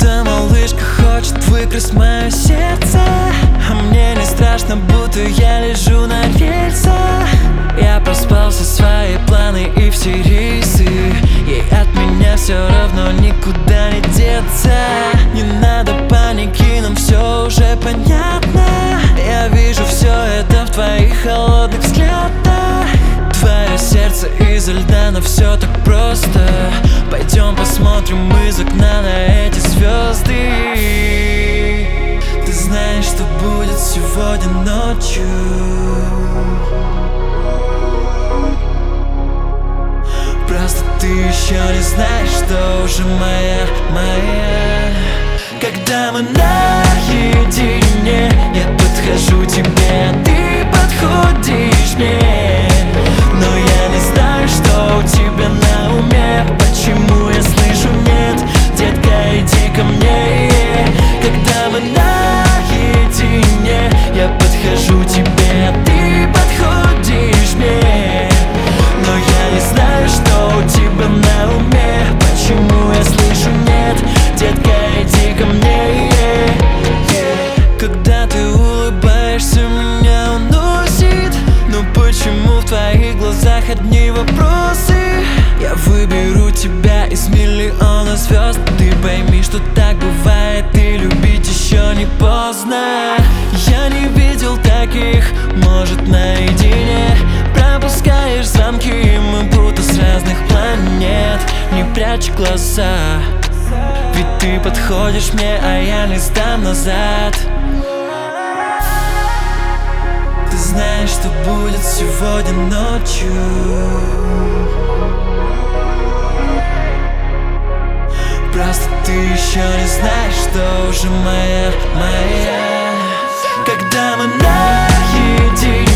Эта малышка хочет выкрасть мое сердце, а мне не страшно, будто я лежу на рельсах. Я проспал все свои планы и все рейсы. Ей от меня все равно никуда не деться. Не надо паники, нам все уже понятно. Я вижу все это в твоих холодных взглядах. Твое сердце изо льда, но все так просто. Пойдем посмотрим из окна на эти звезды. Ты знаешь, что будет сегодня ночью. Просто ты еще не знаешь, что уже моя. Когда мы наедине, я подхожу тебе, а ты подходишь мне. Но я не знаю, что у тебя на уме. Почему я слышу нет? Детка, иди ко мне. Когда мы наедине, я подхожу тебе, а ты подходишь мне. Но я не знаю, что у тебя на уме. Почему я слышу нет? Детка, иди ко мне. Когда ты улыбаешься, меня уносит. Но почему в твоих глазах одни вопросы? Я выберу тебя из миллиона звезд. Ты пойми, что так бывает, и любить еще не поздно. Я не видел таких, может, наедине. Пропускаешь звонки, мы будто с разных планет. Не прячь глаза, ведь ты подходишь мне, а я не сдам назад. Ты знаешь, что будет сегодня ночью. Просто ты еще не знаешь, что уже моя. Когда мы наедине,